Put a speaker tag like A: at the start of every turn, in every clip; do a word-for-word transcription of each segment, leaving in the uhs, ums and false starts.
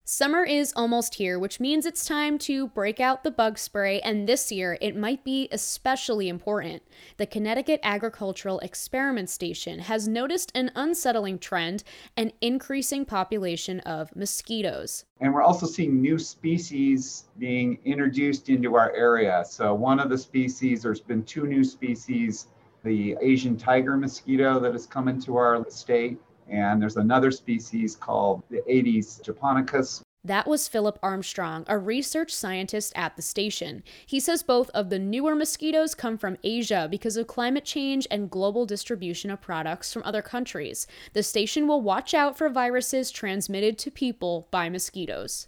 A: Summer is almost here, which means it's time to break out the bug spray, and this year it might be especially important. The Connecticut Agricultural Experiment Station has noticed an unsettling trend, an increasing population of mosquitoes.
B: And we're also seeing new species being introduced into our area. So one of the species, there's been two new species, the Asian tiger mosquito that has come into our state, and there's another species called the Aedes japonicus.
A: That was Philip Armstrong, a research scientist at the station. He says both of the newer mosquitoes come from Asia because of climate change and global distribution of products from other countries. The station will watch out for viruses transmitted to people by mosquitoes.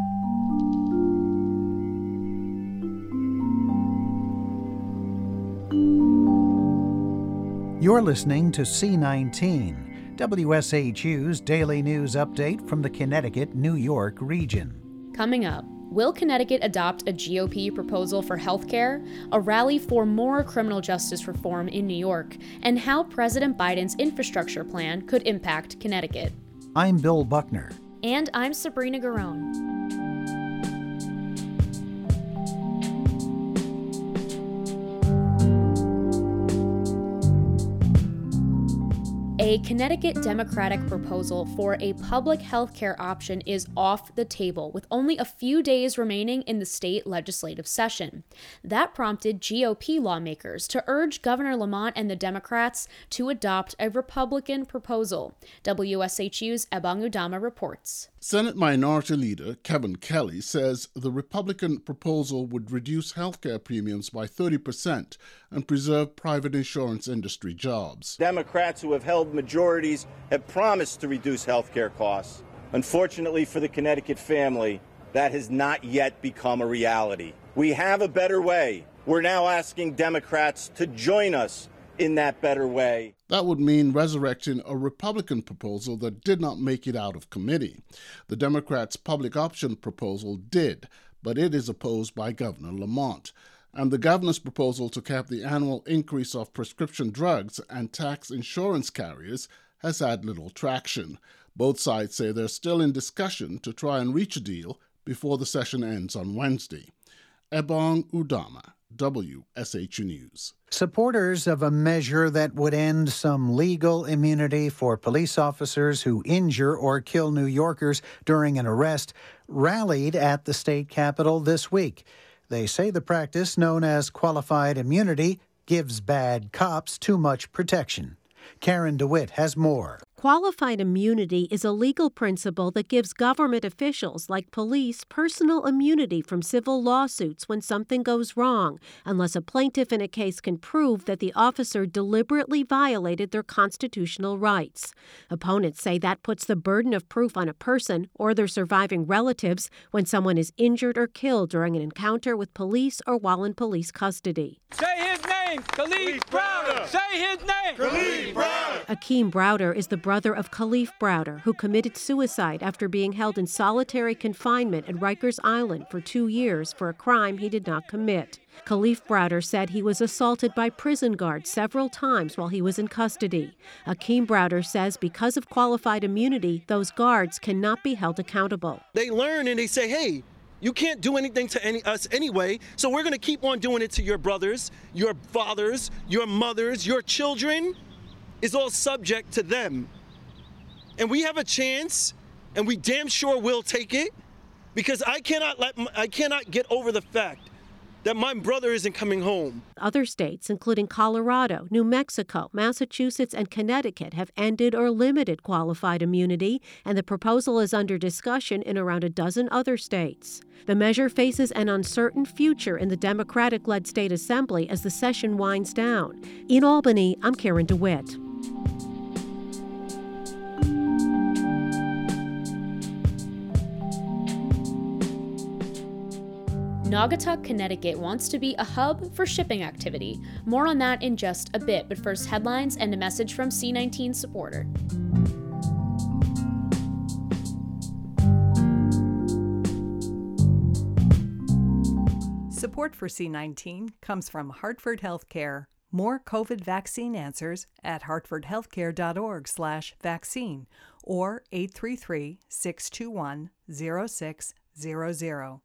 C: You're listening to C nineteen. W S H U's daily news update from the Connecticut-New York region.
A: Coming up, will Connecticut adopt a G O P proposal for healthcare, a rally for more criminal justice reform in New York, and how President Biden's infrastructure plan could impact Connecticut?
C: I'm Bill Buckner.
A: And I'm Sabrina Garone. A Connecticut Democratic proposal for a public health care option is off the table, with only a few days remaining in the state legislative session. That prompted G O P lawmakers to urge Governor Lamont and the Democrats to adopt a Republican proposal. W S H U's Ebong Udama reports.
D: Senate Minority Leader Kevin Kelly says the Republican proposal would reduce healthcare premiums by thirty percent and preserve private insurance industry jobs.
E: Democrats who have held majorities have promised to reduce healthcare costs. Unfortunately for the Connecticut family, that has not yet become a reality. We have a better way. We're now asking Democrats to join us in that better way.
D: That would mean resurrecting a Republican proposal that did not make it out of committee. The Democrats' public option proposal did, but it is opposed by Governor Lamont. And the governor's proposal to cap the annual increase of prescription drugs and tax insurance carriers has had little traction. Both sides say they're still in discussion to try and reach a deal before the session ends on Wednesday. Ebong Udama, W S H U News.
C: Supporters of a measure that would end some legal immunity for police officers who injure or kill New Yorkers during an arrest rallied at the state capitol this week. They say the practice, known as qualified immunity, gives bad cops too much protection. Karen DeWitt has more.
F: Qualified immunity is a legal principle that gives government officials, like police, personal immunity from civil lawsuits when something goes wrong, unless a plaintiff in a case can prove that the officer deliberately violated their constitutional rights. Opponents say that puts the burden of proof on a person or their surviving relatives when someone is injured or killed during an encounter with police or while in police custody.
G: Say his name, Kalief Browder! Say his name, Kalief Browder!
F: Akeem Browder is the brother of Kalief Browder, who committed suicide after being held in solitary confinement at Rikers Island for two years for a crime he did not commit. Kalief Browder said he was assaulted by prison guards several times while he was in custody. Akeem Browder says because of qualified immunity, those guards cannot be held accountable.
H: They learn and they say, hey, you can't do anything to any, us anyway, so we're going to keep on doing it to your brothers, your fathers, your mothers, your children. Is all subject to them. And we have a chance, and we damn sure will take it, because I cannot let I cannot get over the fact that my brother isn't coming home.
F: Other states, including Colorado, New Mexico, Massachusetts, and Connecticut, have ended or limited qualified immunity, and the proposal is under discussion in around a dozen other states. The measure faces an uncertain future in the Democratic-led state assembly as the session winds down. In Albany, I'm Karen DeWitt.
A: Naugatuck, Connecticut wants to be a hub for shipping activity. More on that in just a bit, but first headlines and a message from C nineteen supporter.
I: Support for C nineteen comes from Hartford Healthcare. More COVID vaccine answers at hartford healthcare dot org slash vaccine or eight three three, six two one, zero six zero zero.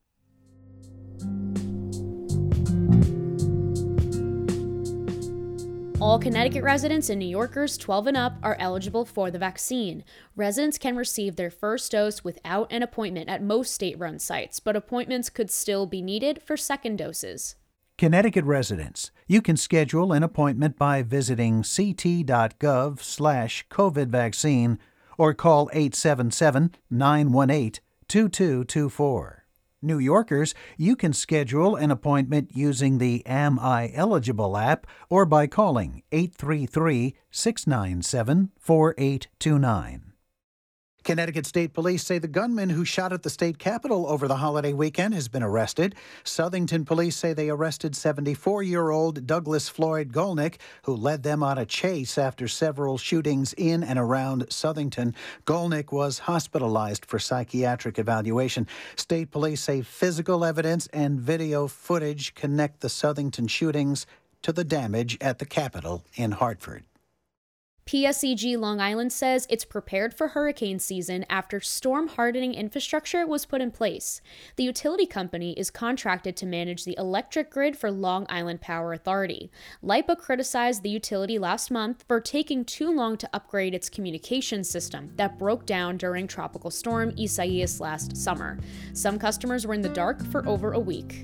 A: All Connecticut residents and New Yorkers twelve and up are eligible for the vaccine. Residents can receive their first dose without an appointment at most state-run sites, but appointments could still be needed for second doses.
C: Connecticut residents, you can schedule an appointment by visiting ct.gov slash COVID vaccine or call eight seven seven, nine one eight, two two two four. New Yorkers, you can schedule an appointment using the Am I Eligible app or by calling eight three three, six nine seven, four eight two nine. Connecticut State Police say the gunman who shot at the state capitol over the holiday weekend has been arrested. Southington Police say they arrested seventy-four-year-old Douglas Floyd Golnick, who led them on a chase after several shootings in and around Southington. Golnick was hospitalized for psychiatric evaluation. State Police say physical evidence and video footage connect the Southington shootings to the damage at the Capitol in Hartford.
A: P S E G Long Island says it's prepared for hurricane season after storm hardening infrastructure was put in place. The utility company is contracted to manage the electric grid for Long Island Power Authority. LIPA criticized the utility last month for taking too long to upgrade its communications system that broke down during Tropical Storm Isaias last summer. Some customers were in the dark for over a week.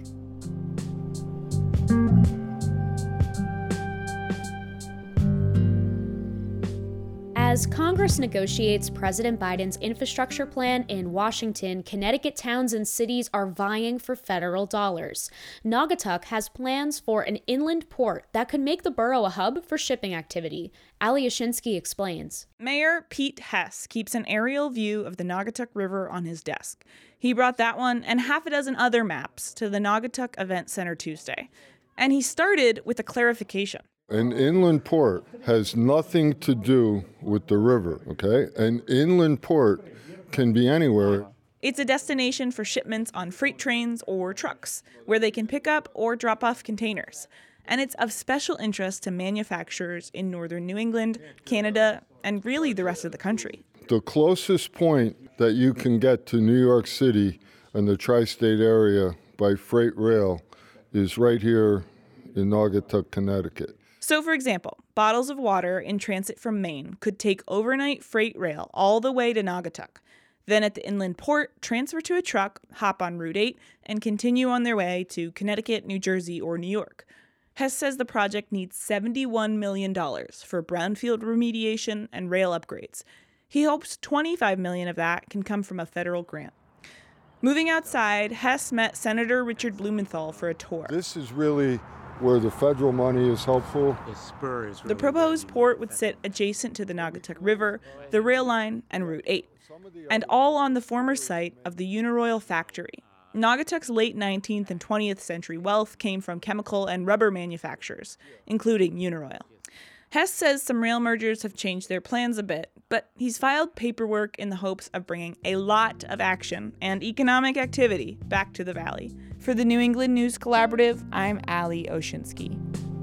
A: As Congress negotiates President Biden's infrastructure plan in Washington, Connecticut towns and cities are vying for federal dollars. Naugatuck has plans for an inland port that could make the borough a hub for shipping activity. Ali Yashinsky explains.
J: Mayor Pete Hess keeps an aerial view of the Naugatuck River on his desk. He brought that one and half a dozen other maps to the Naugatuck Event Center Tuesday. And he started with a clarification.
K: An inland port has nothing to do with the river, okay? An inland port can be anywhere.
J: It's a destination for shipments on freight trains or trucks, where they can pick up or drop off containers. And it's of special interest to manufacturers in northern New England, Canada, and really the rest of the country.
K: The closest point that you can get to New York City and the tri-state area by freight rail is right here in Naugatuck, Connecticut.
J: So, for example, bottles of water in transit from Maine could take overnight freight rail all the way to Naugatuck. Then at the inland port, transfer to a truck, hop on Route eight, and continue on their way to Connecticut, New Jersey, or New York. Hess says the project needs seventy-one million dollars for brownfield remediation and rail upgrades. He hopes twenty-five million dollars of that can come from a federal grant. Moving outside, Hess met Senator Richard Blumenthal for a tour.
K: This is really where the federal money is helpful.
J: The spur is really the proposed port would sit adjacent to the Naugatuck River, the rail line, and Route eight, and all on the former site of the Uniroyal factory. Naugatuck's late nineteenth and twentieth century wealth came from chemical and rubber manufacturers, including Uniroyal. Hess says some rail mergers have changed their plans a bit, but he's filed paperwork in the hopes of bringing a lot of action and economic activity back to the valley. For the New England News Collaborative, I'm Ali Oshinsky.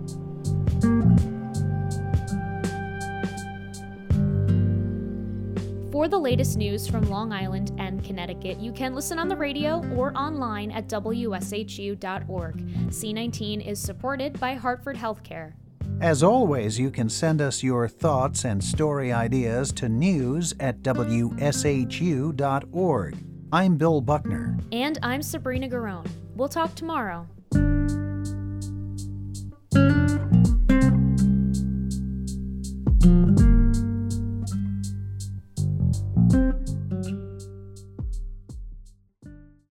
A: For the latest news from Long Island and Connecticut, you can listen on the radio or online at W S H U dot org. C nineteen is supported by Hartford Healthcare.
C: As always, you can send us your thoughts and story ideas to news at W S H U dot org. I'm Bill Buckner.
A: And I'm Sabrina Garone. We'll talk tomorrow.
C: Thank you.